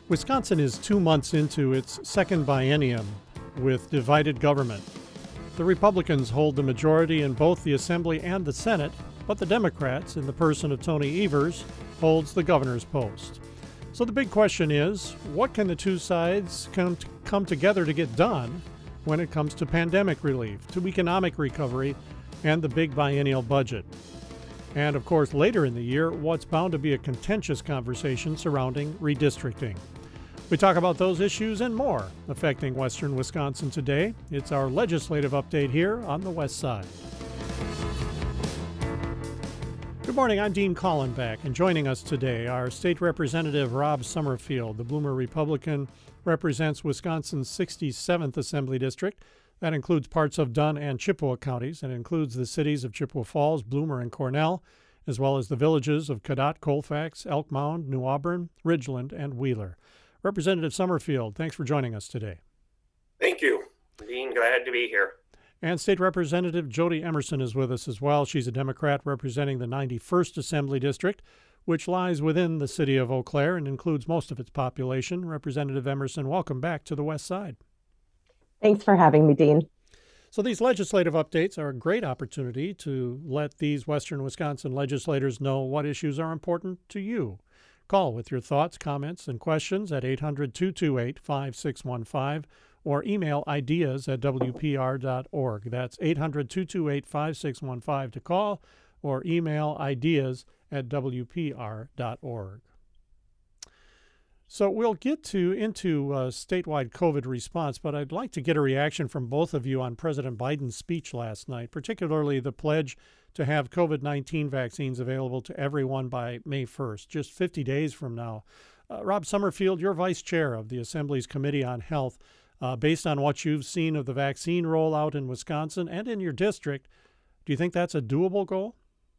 Wisconsin is 2 months into its second biennium with divided government. The Republicans hold the majority in both the Assembly and the Senate, but the Democrats, in the person of Tony Evers, holds the governor's post. So the big question is, what can the two sides come together to get done when it comes to pandemic relief, to economic recovery, and the big biennial budget? And of course, later in the year, what's bound to be a contentious conversation surrounding redistricting. We talk about those issues and more affecting western Wisconsin today. It's our legislative update here on the West Side. Good morning, I'm Dean Kallenbach, and joining us today, our State Representative Rob Summerfield. The Bloomer Republican represents Wisconsin's 67th Assembly District. That includes parts of Dunn and Chippewa counties, and includes the cities of Chippewa Falls, Bloomer, and Cornell, as well as the villages of Cadott, Colfax, Elk Mound, New Auburn, Ridgeland, and Wheeler. Representative Summerfield, thanks for joining us today. Thank you, Dean. Glad to be here. And State Representative Jody Emerson is with us as well. She's a Democrat representing the 91st Assembly District, which lies within the city of Eau Claire and includes most of its population. Representative Emerson, welcome back to the West Side. Thanks for having me, Dean. So these legislative updates are a great opportunity to let these Western Wisconsin legislators know what issues are important to you. Call with your thoughts, comments, and questions at 800-228-5615 or email ideas@wpr.org. That's 800-228-5615 to call or email ideas@wpr.org. So we'll get into statewide COVID response, but I'd like to get a reaction from both of you on President Biden's speech last night, particularly the pledge to have COVID-19 vaccines available to everyone by May 1st, just 50 days from now. Rob Summerfield, you're vice chair of the Assembly's Committee on Health. Based on what you've seen of the vaccine rollout in Wisconsin and in your district, do you think that's a doable goal?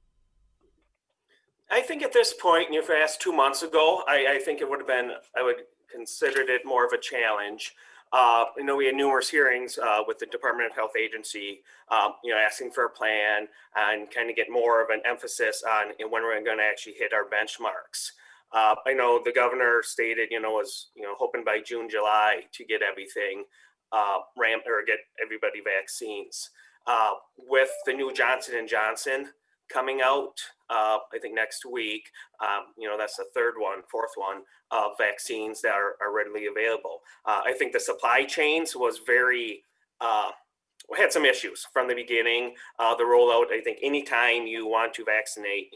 I think at this point, if you asked 2 months ago, I think it would have been, I would considered it more of a challenge. We had numerous hearings with the Department of Health Agency, asking for a plan and kind of get more of an emphasis on when we're going to actually hit our benchmarks. I know the governor stated, was hoping by June, July to get everything get everybody vaccines. With the new Johnson & Johnson coming out, I think next week, that's the fourth one of vaccines that are readily available. I think the supply chains was had some issues from the beginning. The rollout, I think anytime you want to vaccinate,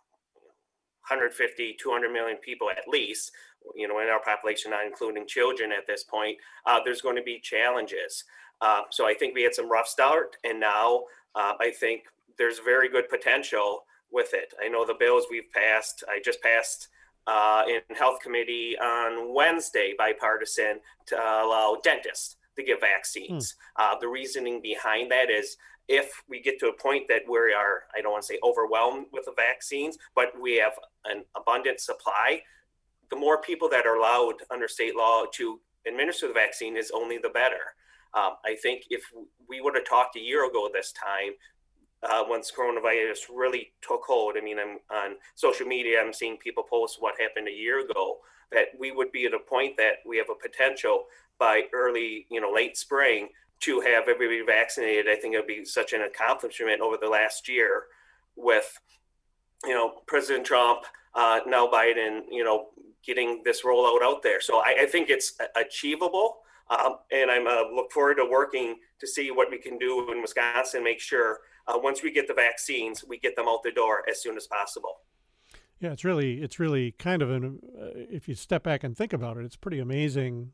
150, 200 million people at least, in our population, not including children at this point, there's going to be challenges. So I think we had some rough start, and now I think there's very good potential with it. I know the bills I just passed in Health Committee on Wednesday, bipartisan, to allow dentists to give vaccines. The reasoning behind that is if we get to a point that we are, I don't want to say overwhelmed with the vaccines, but we have an abundant supply, the more people that are allowed under state law to administer the vaccine is only the better. I think if we would have talked a year ago this time, once coronavirus really took hold, I'm on social media, I'm seeing people post what happened a year ago, that we would be at a point that we have a potential by early, late spring to have everybody vaccinated. I think it would be such an accomplishment over the last year with, President Trump, now Biden, getting this rollout out there. So I think it's achievable. And I'm look forward to working to see what we can do in Wisconsin, make sure once we get the vaccines, we get them out the door as soon as possible. Yeah, it's really kind of if you step back and think about it, it's pretty amazing.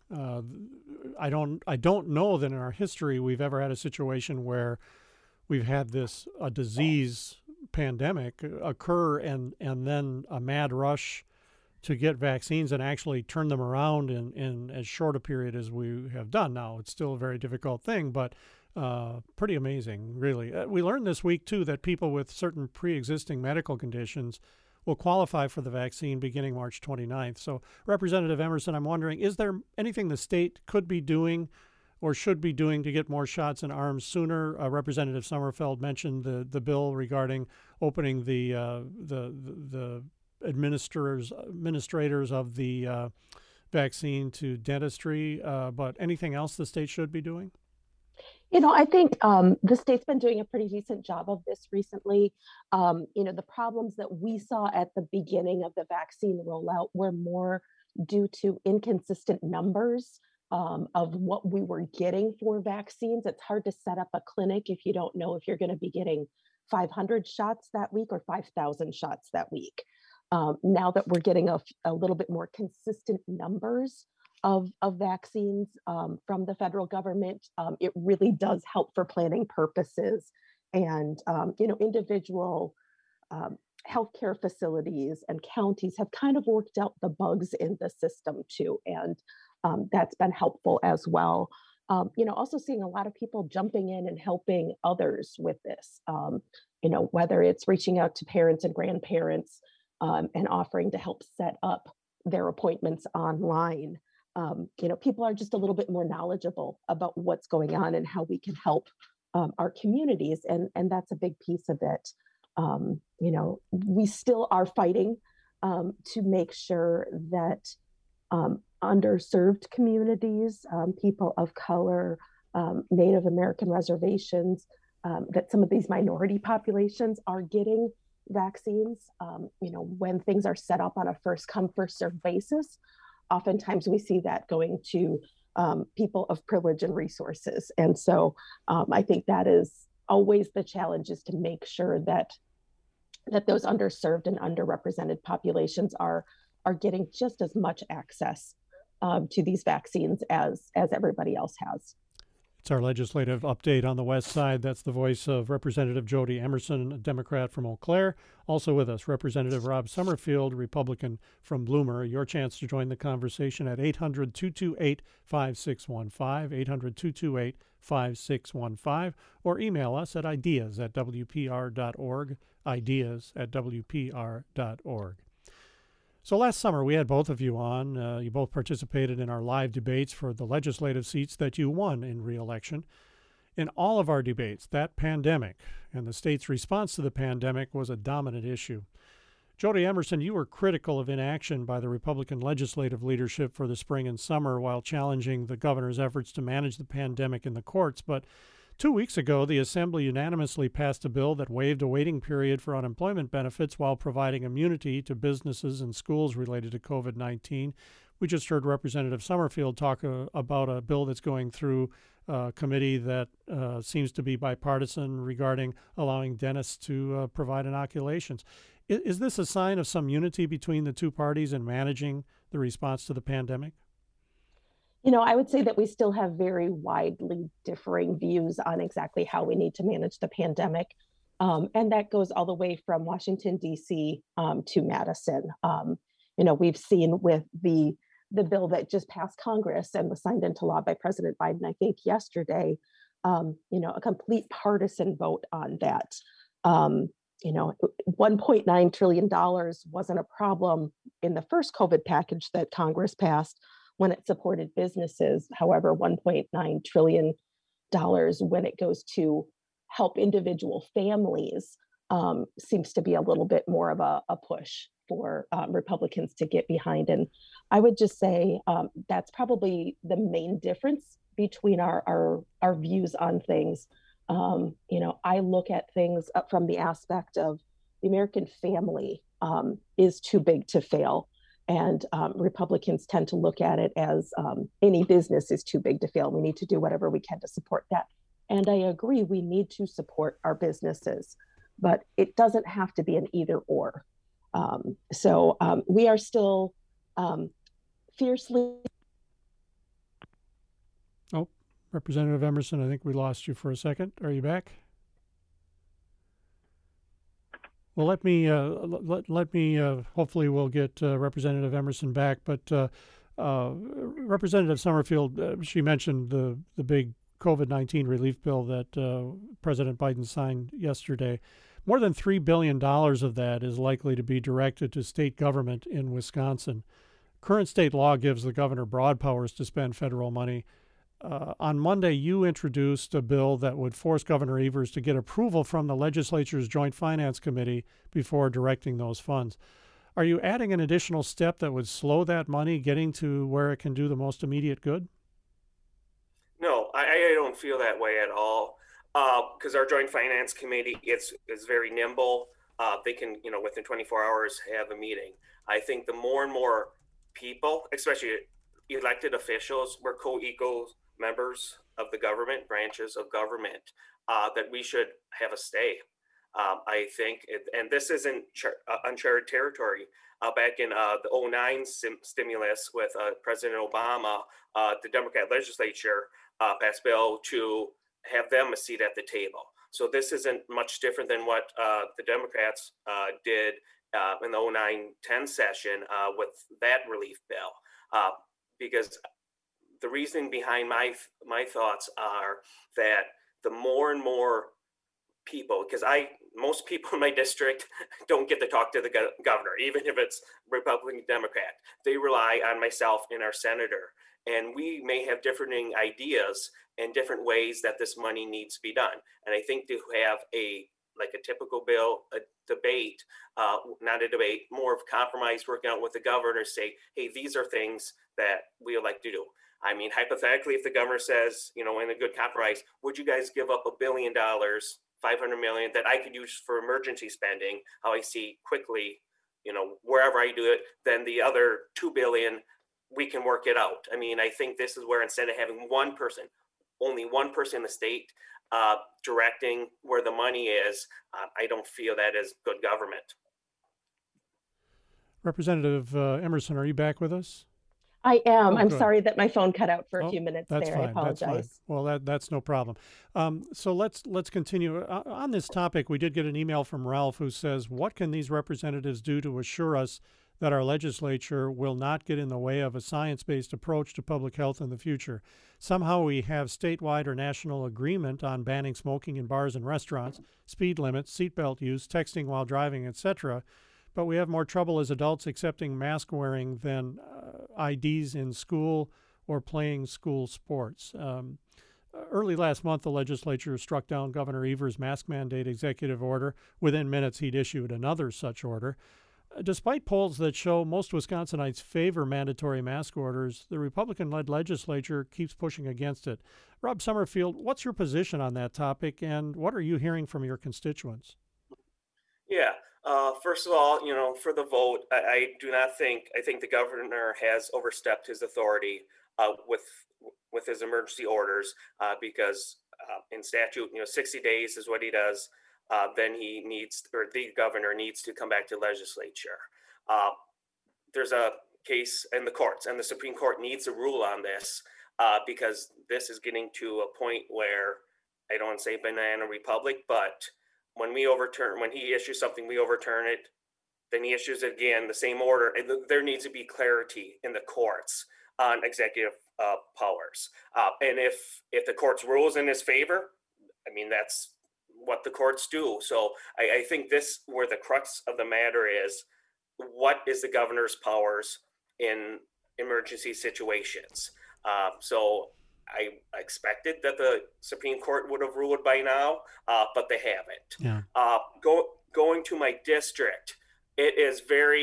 I don't know that in our history we've ever had a situation where we've had a disease pandemic occur and then a mad rush to get vaccines and actually turn them around in as short a period as we have done. Now, it's still a very difficult thing, but pretty amazing, really. We learned this week, too, that people with certain pre-existing medical conditions will qualify for the vaccine beginning March 29th. So, Representative Emerson, I'm wondering, is there anything the state could be doing or should be doing to get more shots in arms sooner? Representative Summerfield mentioned the bill regarding opening the administrators of the vaccine to dentistry, but anything else the state should be doing? I think the state's been doing a pretty decent job of this recently. The problems that we saw at the beginning of the vaccine rollout were more due to inconsistent numbers of what we were getting for vaccines. It's hard to set up a clinic if you don't know if you're going to be getting 500 shots that week or 5,000 shots that week. Now that we're getting a little bit more consistent numbers of vaccines from the federal government, it really does help for planning purposes. And, individual healthcare facilities and counties have kind of worked out the bugs in the system too. And that's been helpful as well. Also seeing a lot of people jumping in and helping others with this, whether it's reaching out to parents and grandparents and offering to help set up their appointments online. People are just a little bit more knowledgeable about what's going on and how we can help our communities. And that's a big piece of it. We still are fighting to make sure that underserved communities, people of color, Native American reservations, that some of these minority populations are getting vaccines. When things are set up on a first come, first served basis, oftentimes we see that going to people of privilege and resources. And so I think that is always the challenge, is to make sure that those underserved and underrepresented populations are getting just as much access to these vaccines as everybody else has. It's our legislative update on the West Side. That's the voice of Representative Jody Emerson, a Democrat from Eau Claire. Also with us, Representative Rob Summerfield, Republican from Bloomer. Your chance to join the conversation at 800-228-5615, 800-228-5615, or email us at ideas@wpr.org, ideas@wpr.org. So last summer, we had both of you on. You both participated in our live debates for the legislative seats that you won in re-election. In all of our debates, that pandemic and the state's response to the pandemic was a dominant issue. Jody Emerson, you were critical of inaction by the Republican legislative leadership for the spring and summer while challenging the governor's efforts to manage the pandemic in the courts. But 2 weeks ago, the Assembly unanimously passed a bill that waived a waiting period for unemployment benefits while providing immunity to businesses and schools related to COVID-19. We just heard Representative Summerfield talk about a bill that's going through a committee that seems to be bipartisan regarding allowing dentists to provide inoculations. Is this a sign of some unity between the two parties in managing the response to the pandemic? I would say that we still have very widely differing views on exactly how we need to manage the pandemic. And that goes all the way from Washington, D.C. To Madison. We've seen with the bill that just passed Congress and was signed into law by President Biden, I think yesterday, a complete partisan vote on that. $1.9 trillion wasn't a problem in the first COVID package that Congress passed when it supported businesses. However, $1.9 trillion when it goes to help individual families seems to be a little bit more of a push for Republicans to get behind. And I would just say that's probably the main difference between our views on things. I look at things from the aspect of the American family is too big to fail. And Republicans tend to look at it as any business is too big to fail. We need to do whatever we can to support that. And I agree, we need to support our businesses, but it doesn't have to be an either or. So we are still fiercely. Oh, Representative Emerson, I think we lost you for a second. Are you back? Well, let me. Hopefully, we'll get Representative Emerson back. But Representative Summerfield, she mentioned the big COVID-19 relief bill that President Biden signed yesterday. More than $3 billion of that is likely to be directed to state government in Wisconsin. Current state law gives the governor broad powers to spend federal money. On Monday, you introduced a bill that would force Governor Evers to get approval from the legislature's Joint Finance Committee before directing those funds. Are you adding an additional step that would slow that money getting to where it can do the most immediate good? No, I don't feel that way at all. Because our joint finance committee is very nimble. They can, within 24 hours have a meeting. I think the more and more people, especially elected officials, we're co-equal members of the government, branches of government, that we should have a say. I think, and this isn't uncharted territory. Back in the '09 stimulus with President Obama, the Democrat legislature passed bill to have them a seat at the table. So this isn't much different than what the Democrats did in the '09-10 session with that relief bill. Because the reasoning behind my thoughts are that the more and more people, because most people in my district don't get to talk to the governor, even if it's Republican, Democrat. They rely on myself and our senator, and we may have differing ideas and different ways that this money needs to be done. And I think to have a typical bill, a debate, not a debate, more of compromise, working out with the governor, say, hey, these are things that we would like to do. I mean, hypothetically, if the governor says, in a good compromise, would you guys give up $1 billion, 500 million that I could use for emergency spending, how I see quickly, wherever I do it, then the other 2 billion, we can work it out. I mean, I think this is where instead of having only one person in the state directing where the money is, I don't feel that is good government. Representative Emerson, are you back with us? I am. I'm sorry that my phone cut out for a few minutes there. Fine. I apologize. That's fine. Well, that's no problem. So let's continue. On this topic, we did get an email from Ralph who says, what can these representatives do to assure us that our legislature will not get in the way of a science-based approach to public health in the future? Somehow we have statewide or national agreement on banning smoking in bars and restaurants, speed limits, seatbelt use, texting while driving, etc., but we have more trouble as adults accepting mask wearing than IDs in school or playing school sports. Early last month, the legislature struck down Governor Evers' mask mandate executive order. Within minutes, he'd issued another such order. Despite polls that show most Wisconsinites favor mandatory mask orders, the Republican-led legislature keeps pushing against it. Rob Summerfield, what's your position on that topic, and what are you hearing from your constituents? Yeah. First of all, for the vote, I think the governor has overstepped his authority with his emergency orders because in statute, 60 days is what he does. Then the governor needs to come back to legislature. There's a case in the courts, and the Supreme Court needs a rule on this because this is getting to a point where I don't want to say banana republic, but when he issues something, we overturn it, then he issues it again, the same order. And there needs to be clarity in the courts on executive powers. And if the courts rules in his favor, I mean, that's what the courts do. So I think where the crux of the matter is, what is the governor's powers in emergency situations? So I expected that the Supreme Court would have ruled by now, but they haven't. Yeah. Going to my district, it is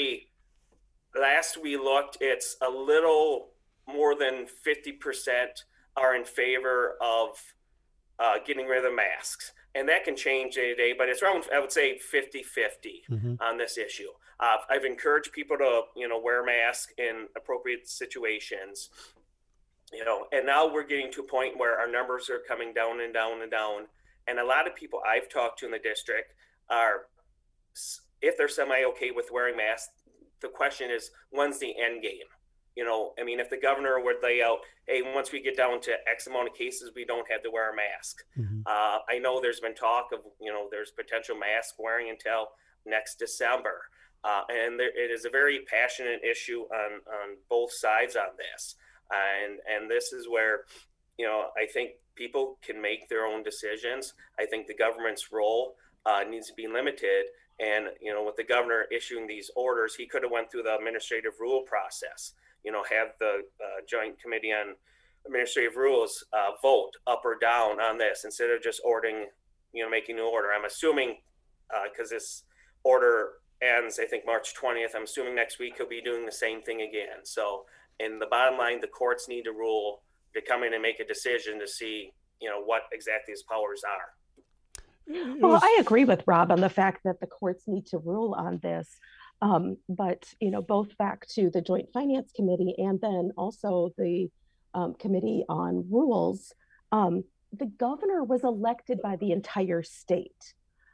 last we looked, it's a little more than 50% are in favor of getting rid of the masks. And that can change day to day, but it's around, I would say, 50-50 on this issue. I've encouraged people to, wear masks in appropriate situations. And now we're getting to a point where our numbers are coming down and down and down. And a lot of people I've talked to in the district are, if they're semi-okay with wearing masks, the question is, when's the end game? If the governor would lay out, hey, once we get down to X amount of cases, we don't have to wear a mask. I know there's been talk of, there's potential mask wearing until next December. And it is a very passionate issue on both sides on this. And this is where, I think people can make their own decisions. I think the government's role needs to be limited. And, with the governor issuing these orders, he could have went through the administrative rule process, have the Joint Committee on Administrative Rules vote up or down on this instead of just ordering, making an order. I'm assuming because this order ends, I think March 20th. I'm assuming next week he'll be doing the same thing again. So, in the bottom line, the courts need to rule to come in and make a decision to see, what exactly his powers are. Well, I agree with Rob on the fact that the courts need to rule on this. But, both back to the Joint Finance Committee and then also the Committee on Rules, the governor was elected by the entire state.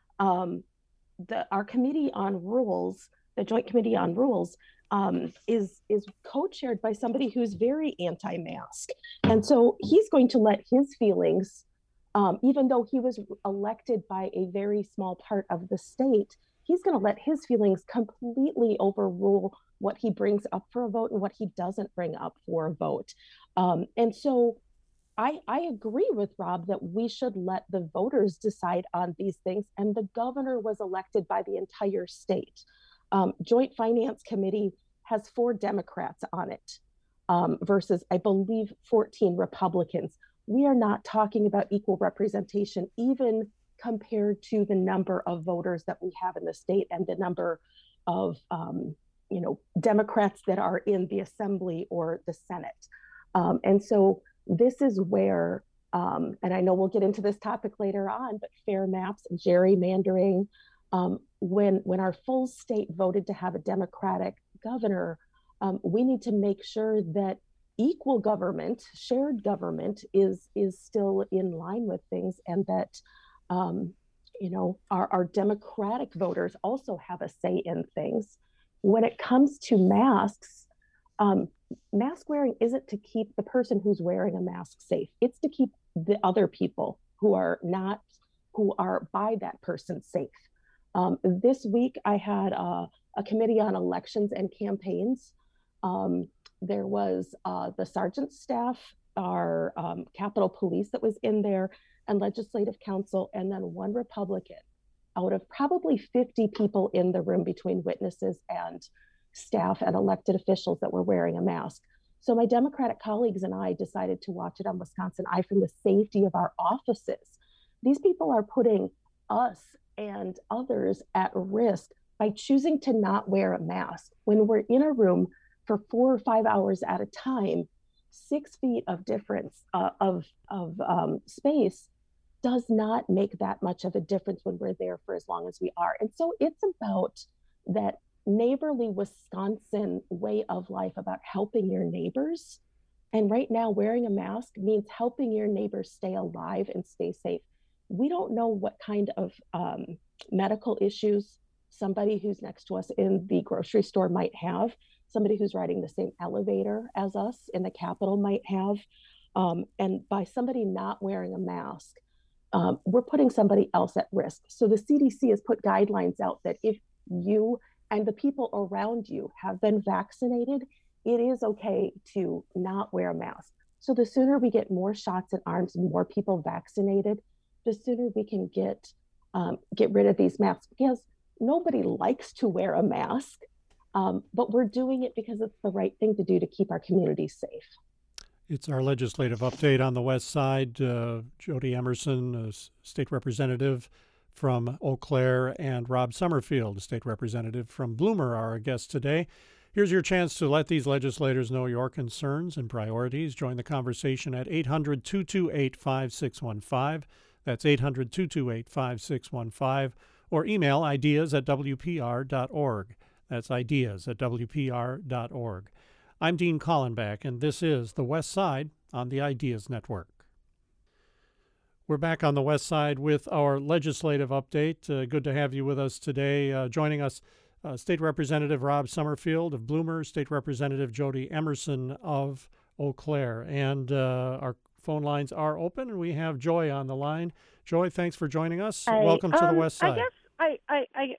Our Committee on Rules, the Joint Committee on Rules, is co-chaired by somebody who's very anti-mask. And so he's going to let his feelings, even though he was elected by a very small part of the state, he's going to let his feelings completely overrule what he brings up for a vote and what he doesn't bring up for a vote. And so I agree with Rob that we should let the voters decide on these things. And the governor was elected by the entire state. Joint Finance Committee has 4 Democrats on it versus, I believe, 14 Republicans. We are not talking about equal representation, even compared to the number of voters that we have in the state and the number of Democrats that are in the Assembly or the Senate. And so this is where, and I know we'll get into this topic later on, but fair maps and gerrymandering, when our full state voted to have a Democratic governor, we need to make sure that equal government, shared government is still in line with things, and that our Democratic voters also have a say in things. When it comes to masks, mask wearing isn't to keep the person who's wearing a mask safe. It's to keep the other people who are by that person safe. This week, I had a committee on elections and campaigns. There was the sergeant staff, our Capitol Police that was in there, and Legislative Council, and then 1 Republican out of probably 50 people in the room between witnesses and staff and elected officials that were wearing a mask. So my Democratic colleagues and I decided to watch it on Wisconsin Eye from the safety of our offices. These people are putting us and others at risk by choosing to not wear a mask. When we're in a room for 4 or 5 hours at a time, 6 feet of difference of space does not make that much of a difference when we're there for as long as we are. And so it's about that neighborly Wisconsin way of life, about helping your neighbors. And right now, wearing a mask means helping your neighbors stay alive and stay safe. We don't know what kind of medical issues somebody who's next to us in the grocery store might have, somebody who's riding the same elevator as us in the Capitol might have. And by somebody not wearing a mask, we're putting somebody else at risk. So the CDC has put guidelines out that if you and the people around you have been vaccinated, it is okay to not wear a mask. So the sooner we get more shots in arms and more people vaccinated, the sooner we can get rid of these masks, because nobody likes to wear a mask, but we're doing it because it's the right thing to do to keep our communities safe. It's our legislative update on the West Side. Jody Emerson, state representative from Eau Claire, and Rob Summerfield, state representative from Bloomer, are our guests today. Here's your chance to let these legislators know your concerns and priorities. Join the conversation at 800-228-5615. That's 800-228-5615. Or email ideas@wpr.org. That's ideas@wpr.org. I'm Dean Collenbach, and this is The West Side on the Ideas Network. We're back on the West Side with our legislative update. Good to have you with us today. Joining us, State Representative Rob Summerfield of Bloomer, State Representative Jody Emerson of Eau Claire. And our phone lines are open, and we have Joy on the line. Joy, thanks for joining us. Welcome to the West Side. I guess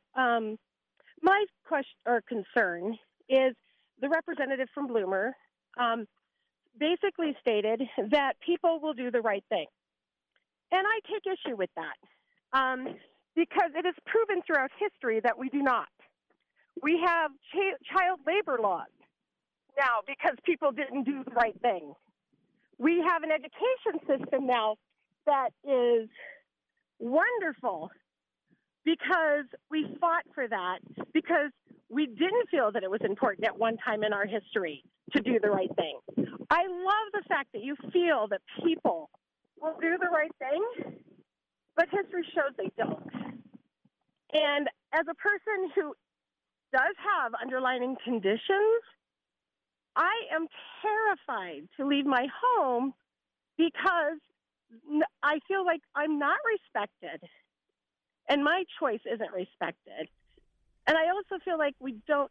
my question or concern is the representative from Bloomer basically stated that people will do the right thing. And I take issue with that because it is proven throughout history that we do not. We have child labor laws now because people didn't do the right thing. We have an education system now that is wonderful because we fought for that, because we didn't feel that it was important at one time in our history to do the right thing. I love the fact that you feel that people will do the right thing, but history shows they don't. And as a person who does have underlying conditions, I am terrified to leave my home because I feel like I'm not respected and my choice isn't respected. And I also feel like we don't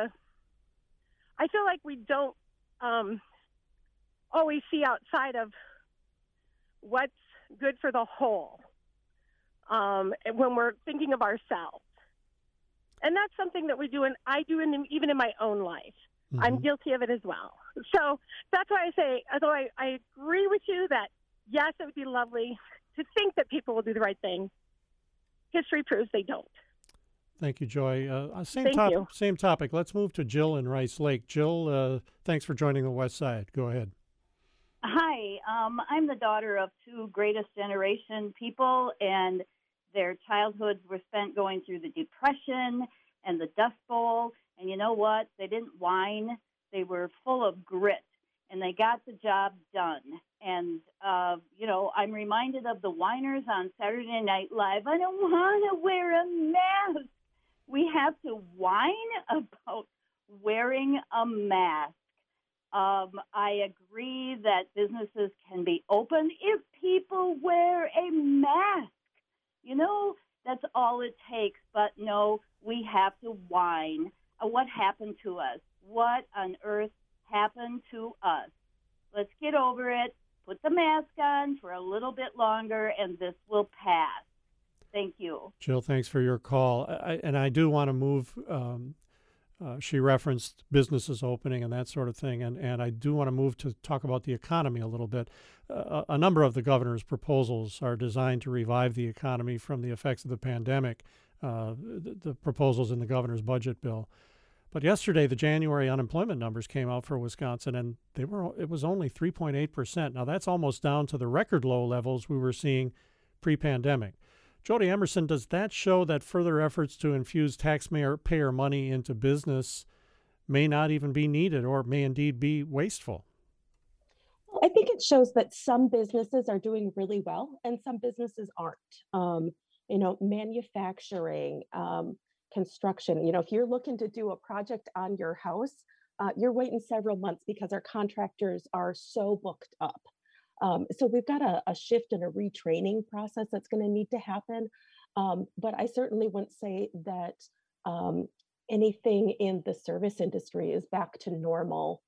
always see outside of what's good for the whole when we're thinking of ourselves. And that's something that we do, and I do even in my own life. Mm-hmm. I'm guilty of it as well. So that's why I say, although I agree with you that, yes, it would be lovely to think that people will do the right thing, history proves they don't. Thank you, Joy. Thank you. Same topic. Let's move to Jill in Rice Lake. Jill, thanks for joining the West Side. Go ahead. Hi. I'm the daughter of two greatest generation people, and their childhoods were spent going through the Depression and the Dust Bowl. And you know what? They didn't whine. They were full of grit, and they got the job done. And, I'm reminded of the whiners on Saturday Night Live. I don't want to wear a mask. We have to whine about wearing a mask. I agree that businesses can be open if people wear a mask. That's all it takes. But no, we have to whine. What happened to us? What on earth happened to us? Let's get over it. Put the mask on for a little bit longer, and this will pass. Thank you. Jill, thanks for your call. I do want to move. She referenced businesses opening and that sort of thing, and I do want to move to talk about the economy a little bit. A number of the governor's proposals are designed to revive the economy from the effects of the pandemic, the proposals in the governor's budget bill. But yesterday, the January unemployment numbers came out for Wisconsin, and it was only 3.8%. Now, that's almost down to the record low levels we were seeing pre-pandemic. Jody Emerson, does that show that further efforts to infuse taxpayer money into business may not even be needed or may indeed be wasteful? I think it shows that some businesses are doing really well and some businesses aren't. Manufacturing, construction. If you're looking to do a project on your house, you're waiting several months because our contractors are so booked up. So we've got a shift and a retraining process that's going to need to happen. But I certainly wouldn't say that anything in the service industry is back to normal,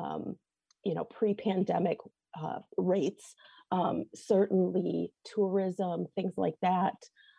pre-pandemic rates. Certainly tourism, things like that.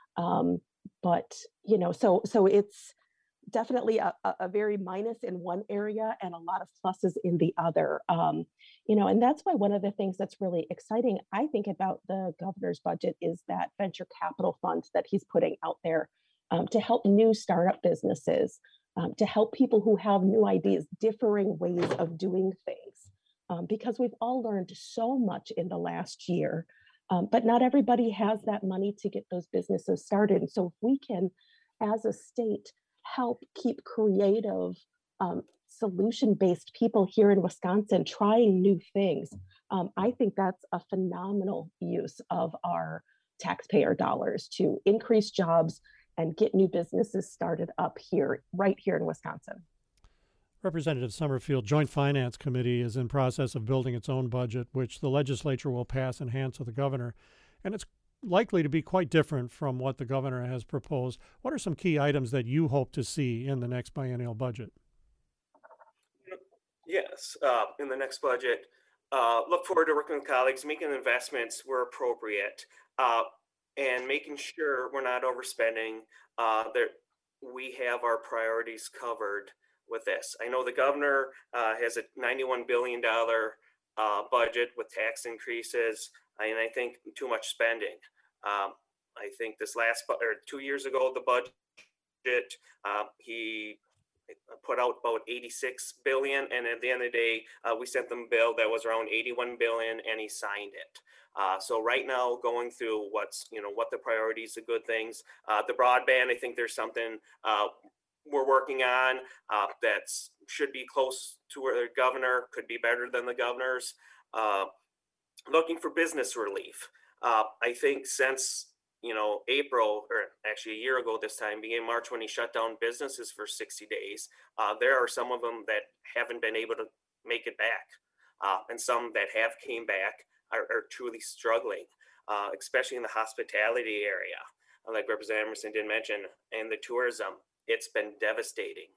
So it's definitely a very minus in one area and a lot of pluses in the other. And that's why one of the things that's really exciting, I think, about the governor's budget is that venture capital fund that he's putting out there to help new startup businesses, to help people who have new ideas, differing ways of doing things, because we've all learned so much in the last year. But not everybody has that money to get those businesses started. And so if we can, as a state, help keep creative, solution-based people here in Wisconsin trying new things, I think that's a phenomenal use of our taxpayer dollars to increase jobs and get new businesses started up here, right here in Wisconsin. Representative Summerfield, Joint Finance Committee is in process of building its own budget, which the legislature will pass and hand to the governor. And it's likely to be quite different from what the governor has proposed. What are some key items that you hope to see in the next biennial budget? Yes, in the next budget, look forward to working with colleagues, making investments where appropriate, and making sure we're not overspending, that we have our priorities covered with this. I know the governor has a $91 billion budget with tax increases, and I think too much spending. I think this 2 years ago, the budget, he put out about 86 billion, and at the end of the day, we sent them a bill that was around 81 billion, and he signed it. So right now, going through what the priorities, the good things, the broadband, I think there's something we're working on that should be close to where the governor, could be better than the governor's. Looking for business relief. I think since April, or actually a year ago this time, beginning March, when he shut down businesses for 60 days, there are some of them that haven't been able to make it back, and some that have came back are truly struggling, especially in the hospitality area, like Representative Emerson did mention, and the tourism. It's been devastating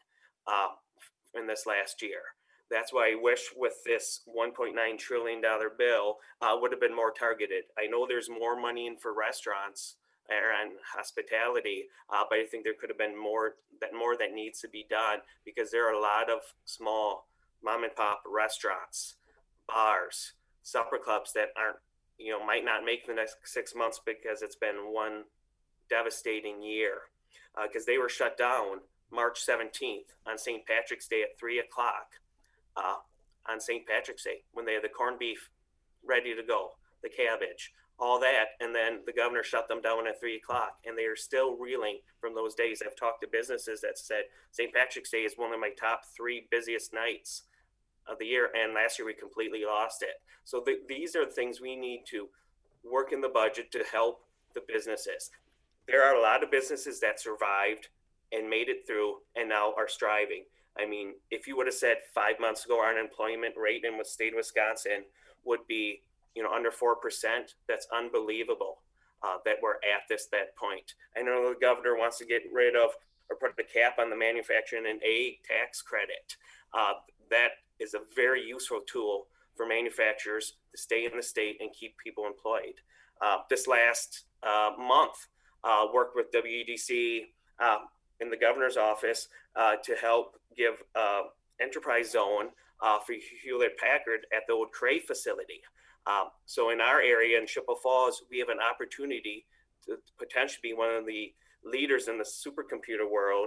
in this last year. That's why I wish with this $1.9 trillion bill would have been more targeted. I know there's more money in for restaurants and hospitality, but I think there could have been more that needs to be done, because there are a lot of small mom and pop restaurants, bars, supper clubs that aren't, might not make the next 6 months because it's been one devastating year, because they were shut down March 17th on St. Patrick's Day at 3 o'clock. On St. Patrick's Day, when they had the corned beef ready to go, the cabbage, all that, and then the governor shut them down at 3 o'clock, and they are still reeling from those days. I've talked to businesses that said St. Patrick's Day is one of my top 3 busiest nights of the year, and last year we completely lost it. So these are the things we need to work in the budget to help the businesses. There are a lot of businesses that survived and made it through and now are striving. I mean, if you would have said 5 months ago our unemployment rate in the state of Wisconsin would be, under 4%, that's unbelievable that we're at that point. I know the governor wants to get rid of or put a cap on the manufacturing and aid tax credit. That is a very useful tool for manufacturers to stay in the state and keep people employed. This last month, worked with WEDC in the governor's office to help give enterprise zone for Hewlett Packard at the old Cray facility. So in our area in Chippewa Falls, we have an opportunity to potentially be one of the leaders in the supercomputer world,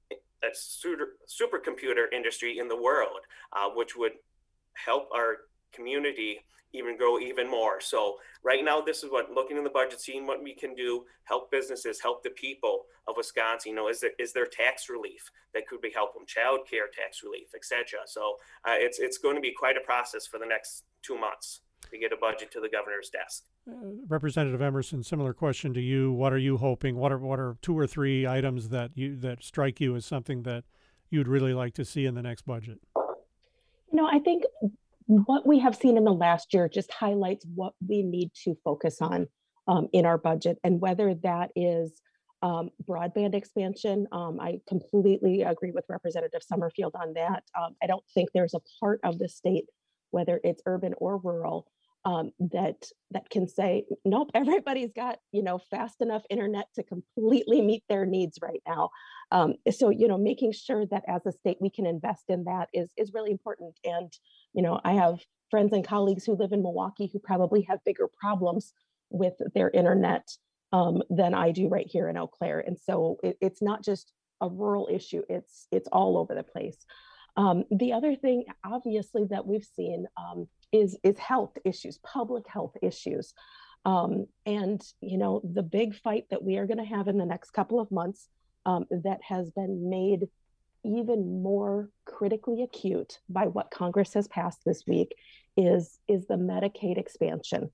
supercomputer industry in the world, which would help our community even grow even more. So right now, this is what, looking in the budget, seeing what we can do, help businesses, help the people of Wisconsin. Is there tax relief that could be help them, child care tax relief, etc. So it's going to be quite a process for the next 2 months to get a budget to the governor's desk. Representative Emerson, similar question to you. What are you hoping? What are 2 or 3 items that strike you as something that you'd really like to see in the next budget? I think what we have seen in the last year just highlights what we need to focus on in our budget, and whether that is broadband expansion. I completely agree with Representative Summerfield on that. I don't think there's a part of the state, whether it's urban or rural, that can say, nope, everybody's got, fast enough internet to completely meet their needs right now. So, making sure that as a state we can invest in that is really important. And, I have friends and colleagues who live in Milwaukee who probably have bigger problems with their internet than I do right here in Eau Claire. And so it's not just a rural issue, it's all over the place. The other thing, obviously, that we've seen is health issues, public health issues. And, the big fight that we are going to have in the next couple of months that has been made even more critically acute by what Congress has passed this week is the Medicaid expansion.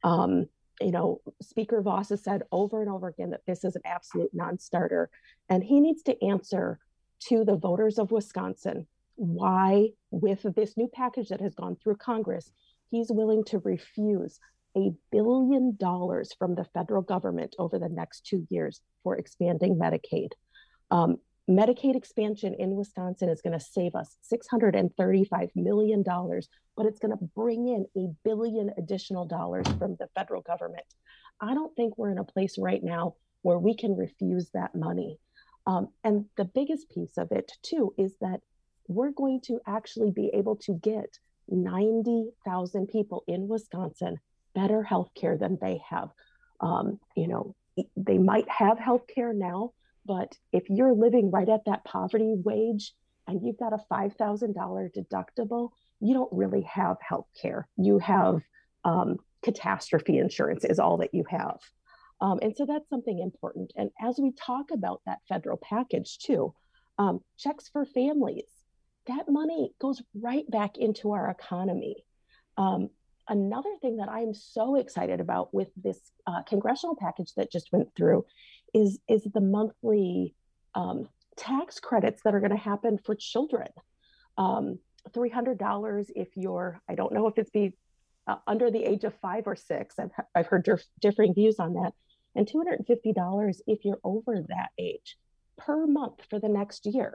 Speaker Voss has said over and over again that this is an absolute non-starter, and he needs to answer to the voters of Wisconsin why, with this new package that has gone through Congress, he's willing to refuse $1 billion from the federal government over the next 2 years for expanding Medicaid. Medicaid expansion in Wisconsin is going to save us $635 million, but it's going to bring in $1 billion additional dollars from the federal government. I don't think we're in a place right now where we can refuse that money. And the biggest piece of it, too, is that we're going to actually be able to get 90,000 people in Wisconsin better health care than they have. They might have health care now, but if you're living right at that poverty wage, and you've got a $5,000 deductible, you don't really have health care. You have catastrophe insurance is all that you have. And so that's something important. And as we talk about that federal package too, checks for families, that money goes right back into our economy. Another thing that I'm so excited about with this congressional package that just went through is the monthly tax credits that are going to happen for children. $300 if you're, I don't know if it's under the age of 5 or 6. I've heard differing views on that. And $250 if you're over that age per month for the next year.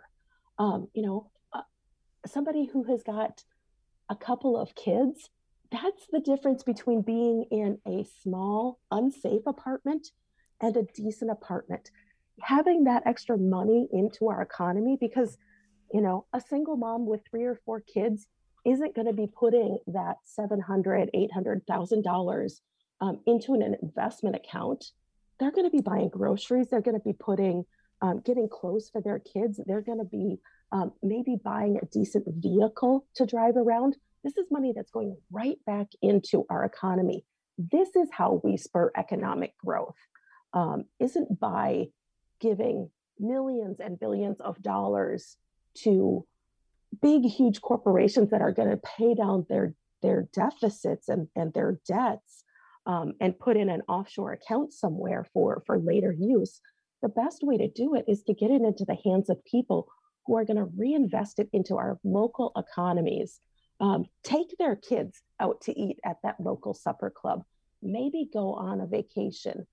Somebody who has got a couple of kids, that's the difference between being in a small, unsafe apartment and a decent apartment. Having that extra money into our economy, because, a single mom with 3 or 4 kids isn't going to be putting that $700,000, $800,000 into an investment account. They're going to be buying groceries. They're going to be getting clothes for their kids. They're going to be maybe buying a decent vehicle to drive around. This is money that's going right back into our economy. This is how we spur economic growth, isn't by giving millions and billions of dollars to big, huge corporations that are going to pay down their deficits and their debts and put in an offshore account somewhere for later use. The best way to do it is to get it into the hands of people who are going to reinvest it into our local economies. Take their kids out to eat at that local supper club, maybe go on a vacation,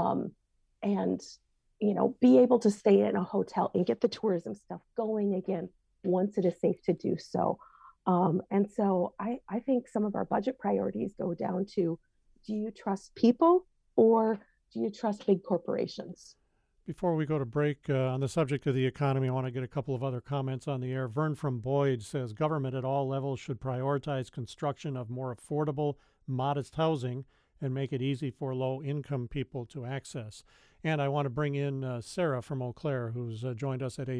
and be able to stay in a hotel and get the tourism stuff going again once it is safe to do so. And so I think some of our budget priorities go down to, do you trust people or do you trust big corporations? Before we go to break, on the subject of the economy, I want to get a couple of other comments on the air. Vern from Boyd says, government at all levels should prioritize construction of more affordable, modest housing and make it easy for low-income people to access. And I want to bring in Sarah from Eau Claire, who's joined us at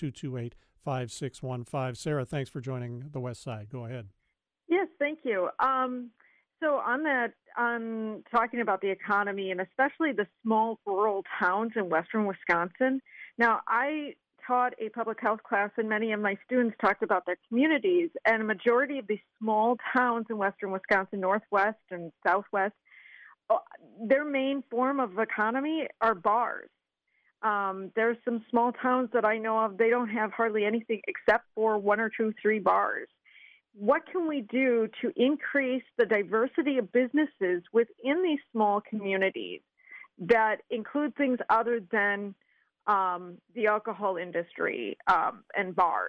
800-228-5615. Sarah, thanks for joining the West Side. Go ahead. Yes, thank you. So on talking about the economy and especially the small rural towns in western Wisconsin. Now, I taught a public health class, and many of my students talked about their communities. And a majority of these small towns in western Wisconsin, northwest and southwest, their main form of economy are bars. There's some small towns that I know of, they don't have hardly anything except for 1 or 2, 3 bars. What can we do to increase the diversity of businesses within these small communities that include things other than the alcohol industry and bars?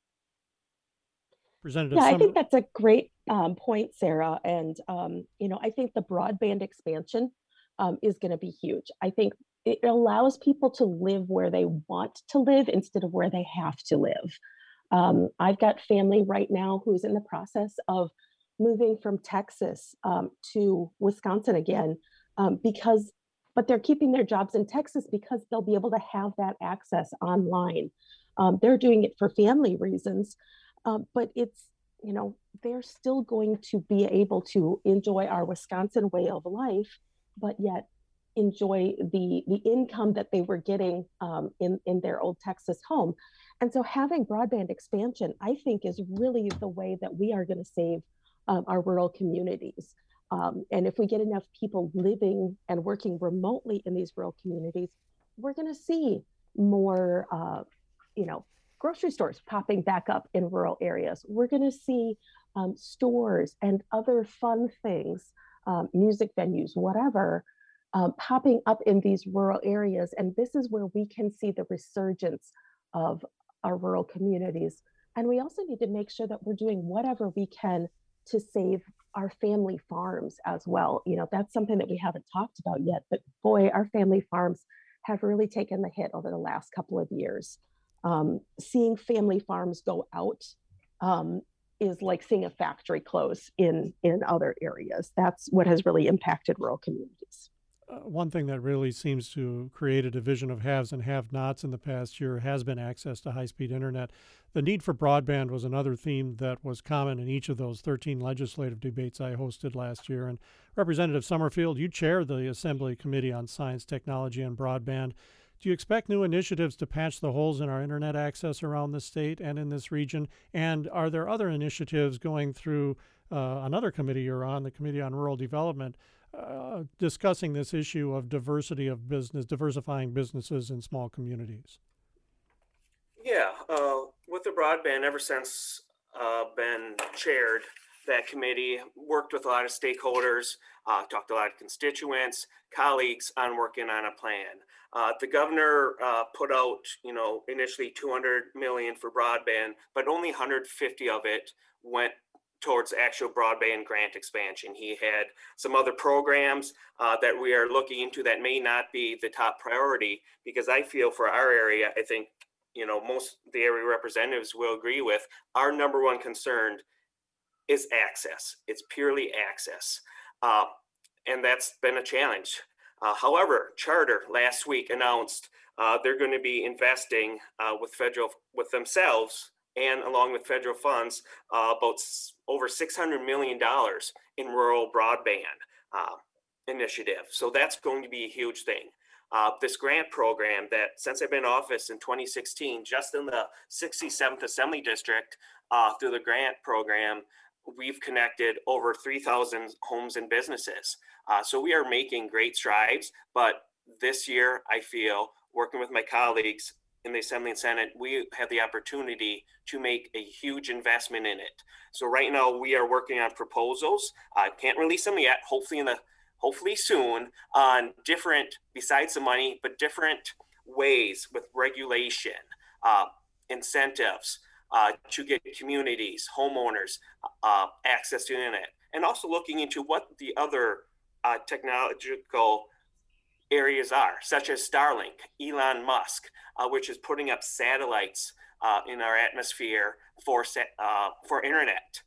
I think that's a great point, Sarah. And, I think the broadband expansion is going to be huge. I think it allows people to live where they want to live instead of where they have to live. I've got family right now who's in the process of moving from Texas to Wisconsin again but they're keeping their jobs in Texas because they'll be able to have that access online. They're doing it for family reasons, but it's, they're still going to be able to enjoy our Wisconsin way of life, but yet enjoy the income that they were getting in their old Texas home. And so having broadband expansion, I think, is really the way that we are going to save our rural communities. And if we get enough people living and working remotely in these rural communities, we're going to see more, grocery stores popping back up in rural areas. We're going to see stores and other fun things, music venues, whatever, popping up in these rural areas. And this is where we can see the resurgence of our rural communities. And we also need to make sure that we're doing whatever we can to save our family farms as well. That's something that we haven't talked about yet, but boy, our family farms have really taken the hit over the last couple of years. Seeing family farms go out is like seeing a factory close in other areas. That's what has really impacted rural communities. one thing that really seems to create a division of haves and have-nots in the past year has been access to high-speed internet. The need for broadband was another theme that was common in each of those 13 legislative debates I hosted last year. And Representative Summerfield, you chair the Assembly Committee on Science, Technology, and Broadband. Do you expect new initiatives to patch the holes in our internet access around the state and in this region? And are there other initiatives going through another committee you're on, the Committee on Rural Development, discussing this issue of diversity of business, diversifying businesses in small communities? Yeah, with the broadband, ever since been chaired that committee, worked with a lot of stakeholders, talked to a lot of constituents, colleagues on working on a plan. The governor put out, initially $200 million for broadband, but only 150 of it went towards actual broadband grant expansion. He had some other programs that we are looking into that may not be the top priority, because I feel for our area, I think, most of the area representatives will agree with, our number one concern is access. It's purely access. And that's been a challenge. However, Charter last week announced they're going to be investing with themselves and along with federal funds about over $600 million in rural broadband initiative. So that's going to be a huge thing. This grant program that since I've been in office in 2016, just in the 67th Assembly District, through the grant program, we've connected over 3,000 homes and businesses. So we are making great strides, but this year I feel, working with my colleagues in the Assembly and Senate, we have the opportunity to make a huge investment in it. So right now we are working on proposals. I can't release them yet, hopefully soon, on different, besides the money, but different ways with regulation, incentives, to get communities, homeowners, access to the internet, and also looking into what the other technological areas are, such as Starlink, Elon Musk, which is putting up satellites in our atmosphere for internet.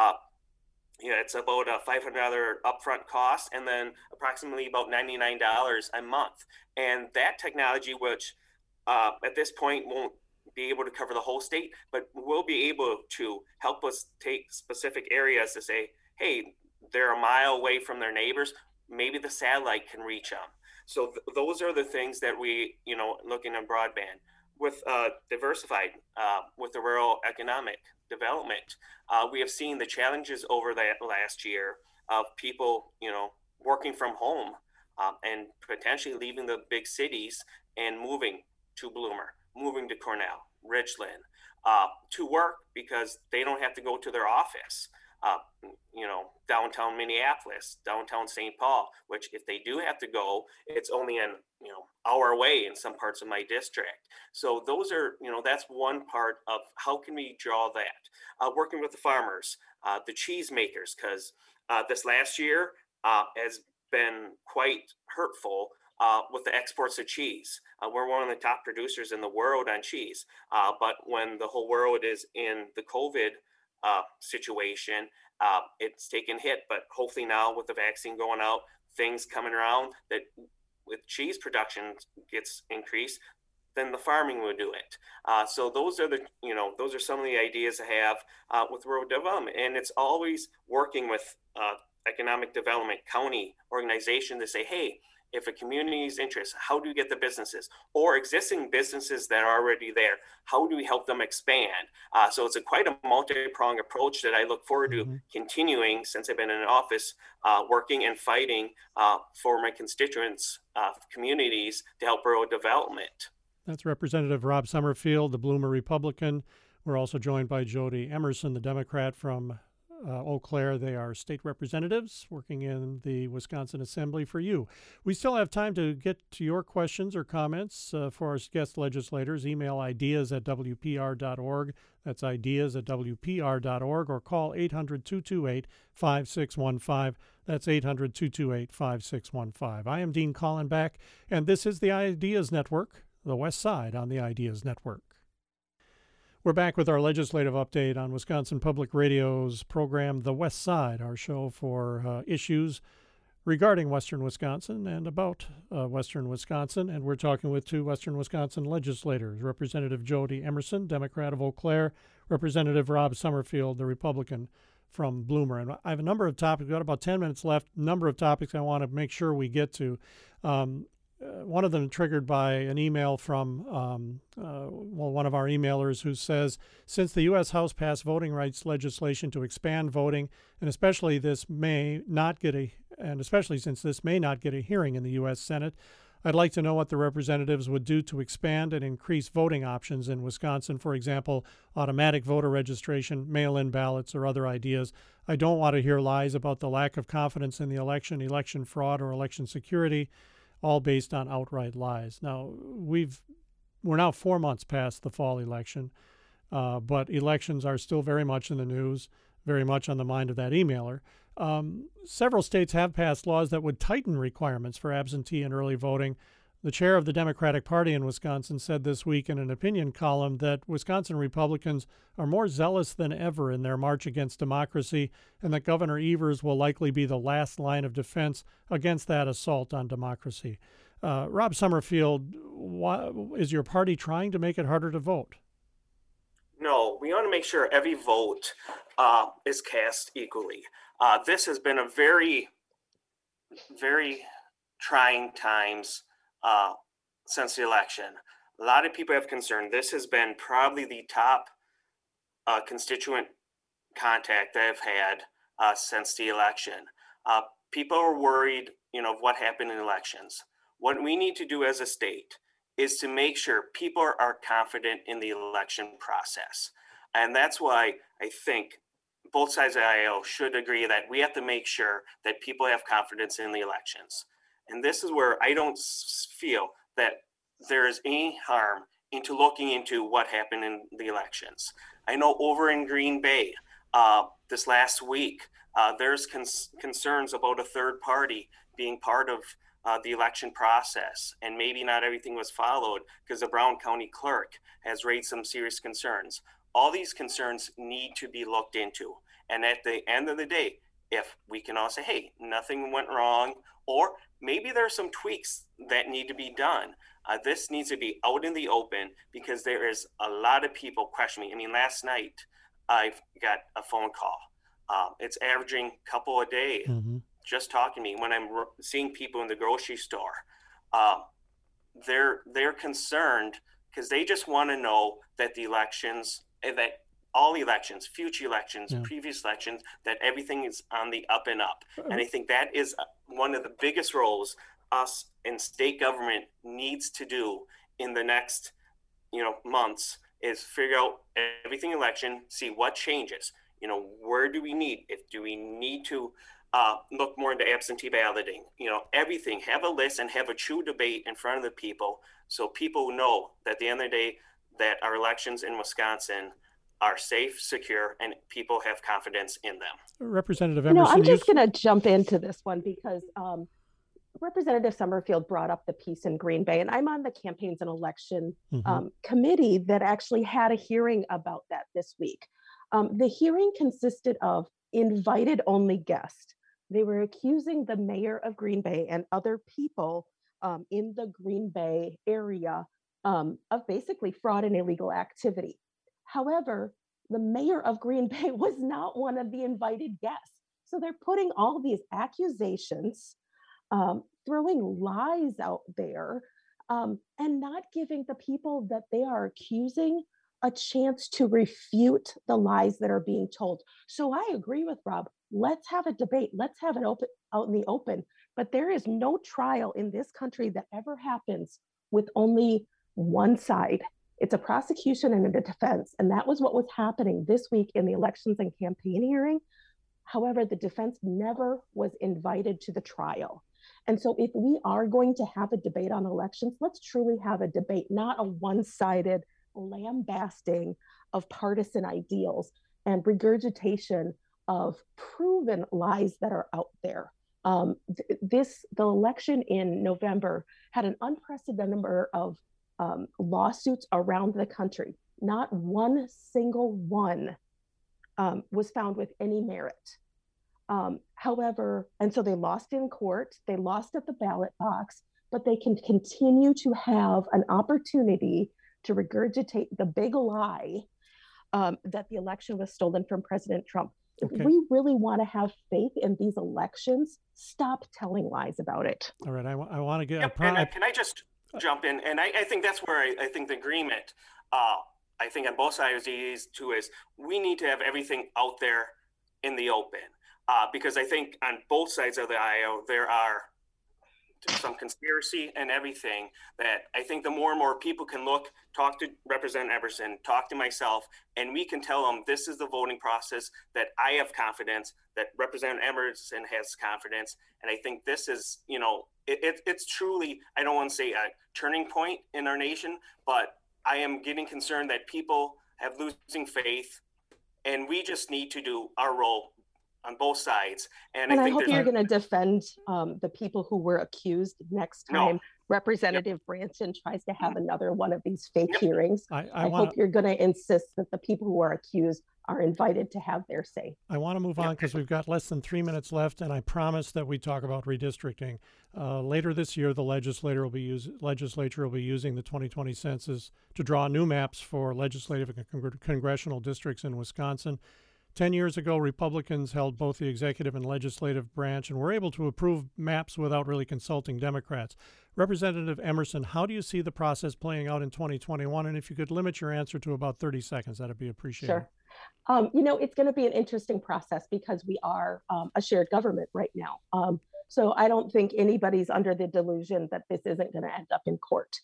It's about a $500 upfront cost, and then approximately about $99 a month. And that technology, which at this point won't be able to cover the whole state, but will be able to help us take specific areas to say, hey, they're a mile away from their neighbors. Maybe the satellite can reach them. So those are the things that we, looking at broadband with diversified, with the rural economic development. We have seen the challenges over that last year of people, working from home and potentially leaving the big cities and moving to Bloomer, moving to Cornell, Richland, to work because they don't have to go to their office. Downtown Minneapolis, downtown St. Paul, which if they do have to go, it's only an hour away in some parts of my district. So those are, that's one part of how can we draw that. Working with the farmers, the cheese makers, because this last year has been quite hurtful with the exports of cheese. We're one of the top producers in the world on cheese. But when the whole world is in the COVID situation, it's taken hit, but hopefully now with the vaccine going out, things coming around, that with cheese production gets increased, then the farming will do it. So those are those are some of the ideas I have with rural development, and it's always working with economic development county organization to say, hey, if a community is interested, how do you get the businesses or existing businesses that are already there? How do we help them expand? So it's quite a multi-pronged approach that I look forward to continuing since I've been in office, working and fighting for my constituents' communities to help rural development. That's Representative Rob Summerfield, the Bloomer Republican. We're also joined by Jody Emerson, the Democrat from Eau Claire. They are state representatives working in the Wisconsin Assembly for you. We still have time to get to your questions or comments for our guest legislators. Email ideas@wpr.org. That's ideas@wpr.org, or call 800-228-5615. That's 800-228-5615. I am Dean Kallenbach, and this is the Ideas Network, the West Side on the Ideas Network. We're back with our legislative update on Wisconsin Public Radio's program, The West Side, our show for issues regarding Western Wisconsin and about Western Wisconsin. And we're talking with two Western Wisconsin legislators, Representative Jody Emerson, Democrat of Eau Claire, Representative Rob Summerfield, the Republican from Bloomer. And I have a number of topics. We've got about 10 minutes left, number of topics I want to make sure we get to. One of them triggered by an email from one of our emailers who says, since the U.S. House passed voting rights legislation to expand voting, and especially since this may not get a hearing in the U.S. Senate, I'd like to know what the representatives would do to expand and increase voting options in Wisconsin, for example, automatic voter registration, mail-in ballots, or other ideas. I don't want to hear lies about the lack of confidence in the election fraud, or election security, all based on outright lies. Now, we're now 4 months past the fall election, but elections are still very much in the news, very much on the mind of that emailer. Several states have passed laws that would tighten requirements for absentee and early voting. The chair of the Democratic Party in Wisconsin said this week in an opinion column that Wisconsin Republicans are more zealous than ever in their march against democracy, and that Governor Evers will likely be the last line of defense against that assault on democracy. Rob Summerfield, is your party trying to make it harder to vote? No, we want to make sure every vote is cast equally. This has been a very, very trying times since the election. A lot of people have concern. This has been probably the top constituent contact I've had since the election. People are worried, of what happened in elections. What we need to do as a state is to make sure people are confident in the election process. And that's why I think both sides of the aisle should agree that we have to make sure that people have confidence in the elections. And this is where I don't feel that there is any harm into looking into what happened in the elections. I know over in Green Bay this last week, there's concerns about a third party being part of the election process, and maybe not everything was followed because the Brown County clerk has raised some serious concerns. All these concerns need to be looked into. And at the end of the day, if we can all say, hey, nothing went wrong, or maybe there's some tweaks that need to be done. This needs to be out in the open because there is a lot of people questioning. I mean, last night I got a phone call. It's averaging a couple a day. Mm-hmm. Just talking to me when I'm seeing people in the grocery store. They're concerned because they just want to know that the elections, that all elections, future elections, previous elections, that everything is on the up and up. And I think that is one of the biggest roles us in state government needs to do in the next, months is figure out everything election, see what changes. Where do we need? Do we need to look more into absentee balloting? Everything. Have a list and have a true debate in front of the people, so people know that at the end of the day that our elections in Wisconsin are safe, secure, and people have confidence in them. Representative Emerson, I'm just going to jump into this one because Representative Summerfield brought up the piece in Green Bay, and I'm on the Campaigns and Election Committee that actually had a hearing about that this week. The hearing consisted of invited-only guests. They were accusing the mayor of Green Bay and other people in the Green Bay area of basically fraud and illegal activity. However, the mayor of Green Bay was not one of the invited guests. So they're putting all these accusations, throwing lies out there, and not giving the people that they are accusing a chance to refute the lies that are being told. So I agree with Rob. Let's have a debate. Let's have it open out in the open. But there is no trial in this country that ever happens with only one side. It's a prosecution and a defense. And that was what was happening this week in the elections and campaign hearing. However, the defense never was invited to the trial. And so if we are going to have a debate on elections, let's truly have a debate, not a one-sided lambasting of partisan ideals and regurgitation of proven lies that are out there. The election in November had an unprecedented number of lawsuits around the country. Not one single one was found with any merit. However, and so they lost in court, they lost at the ballot box, but they can continue to have an opportunity to regurgitate the big lie that the election was stolen from President Trump. If we really want to have faith in these elections, stop telling lies about it. All right, I want to get. Yep. Can I just jump in? And I think that's where I think the agreement, I think on both sides of these two, is we need to have everything out there in the open. Because I think on both sides of the aisle, there are some conspiracy and everything that I think the more and more people can look, talk to Representative Emerson, talk to myself, and we can tell them this is the voting process that I have confidence, that Representative Emerson has confidence. And I think this is, it's truly, I don't want to say a turning point in our nation, but I am getting concerned that people have losing faith, and we just need to do our role on both sides. And I hope you're going to defend the people who were accused next time Representative Branson tries to have another one of these fake hearings. I hope you're going to insist that the people who are accused are invited to have their say. I want to move on because we've got less than 3 minutes left, and I promise that we talk about redistricting. Later this year, the legislature will be using the 2020 census to draw new maps for legislative and congressional districts in Wisconsin. 10 years ago, Republicans held both the executive and legislative branch and were able to approve maps without really consulting Democrats. Representative Emerson, how do you see the process playing out in 2021? And if you could limit your answer to about 30 seconds, that'd be appreciated. Sure. It's going to be an interesting process because we are a shared government right now. So I don't think anybody's under the delusion that this isn't going to end up in court.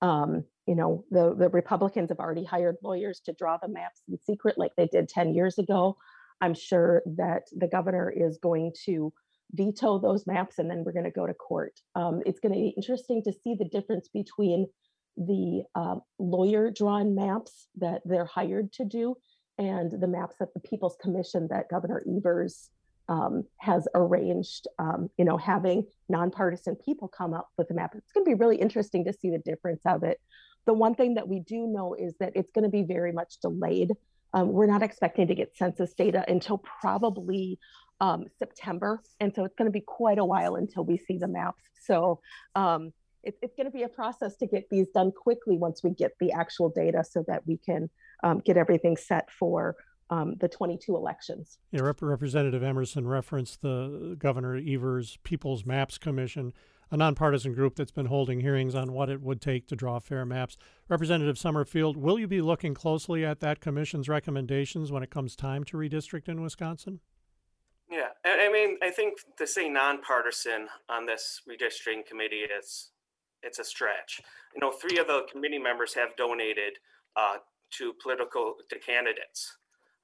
The Republicans have already hired lawyers to draw the maps in secret like they did 10 years ago. I'm sure that the governor is going to veto those maps, and then we're going to go to court. It's going to be interesting to see the difference between the lawyer-drawn maps that they're hired to do and the maps that the People's Commission that Governor Evers has arranged, having nonpartisan people come up with the map. It's going to be really interesting to see the difference of it. The one thing that we do know is that it's going to be very much delayed. We're not expecting to get census data until probably September. And so it's going to be quite a while until we see the maps. So it's going to be a process to get these done quickly once we get the actual data so that we can get everything set for the 22 elections. Yeah, Representative Emerson referenced the Governor Evers People's Maps Commission, a nonpartisan group that's been holding hearings on what it would take to draw fair maps. Representative Summerfield, will you be looking closely at that commission's recommendations when it comes time to redistrict in Wisconsin? Yeah, I mean, I think to say nonpartisan on this redistricting committee it's a stretch. 3 of the committee members have donated to candidates.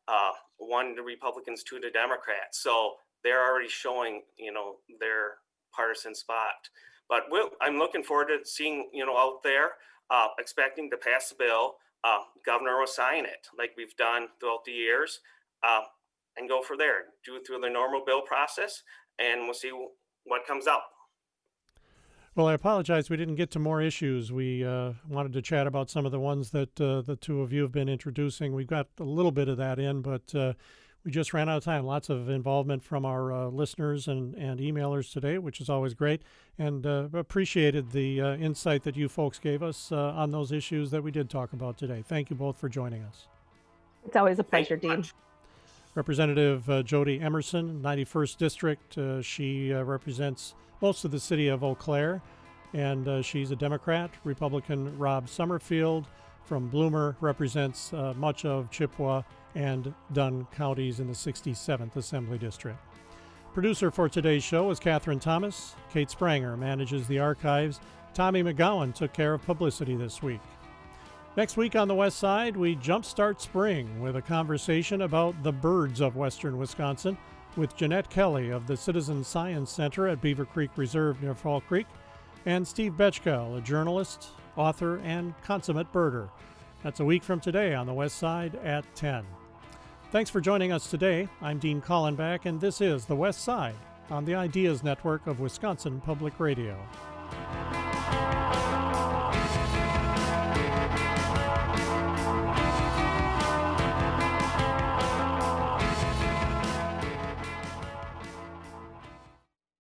1 to Republicans, 2 to Democrats. So they're already showing, their partisan spot. But I'm looking forward to seeing, out there, expecting to pass the bill. Governor will sign it like we've done throughout the years, and go for there. Do it through the normal bill process, and we'll see what comes up. Well, I apologize we didn't get to more issues. We wanted to chat about some of the ones that the two of you have been introducing. We've got a little bit of that in, but we just ran out of time. Lots of involvement from our listeners and emailers today, which is always great, and appreciated the insight that you folks gave us on those issues that we did talk about today. Thank you both for joining us. It's always a pleasure, Dean. Representative Jody Emerson, 91st District. She represents most of the city of Eau Claire, and she's a Democrat. Republican Rob Summerfield from Bloomer represents much of Chippewa and Dunn counties in the 67th Assembly District. Producer for today's show is Catherine Thomas. Kate Spranger manages the archives. Tommy McGowan took care of publicity this week. Next week on the West Side, we jumpstart spring with a conversation about the birds of western Wisconsin with Jeanette Kelly of the Citizen Science Center at Beaver Creek Reserve near Fall Creek, and Steve Betchkel, a journalist, author, and consummate birder. That's a week from today on the West Side at 10. Thanks for joining us today. I'm Dean Collenbach, and this is The West Side on the Ideas Network of Wisconsin Public Radio.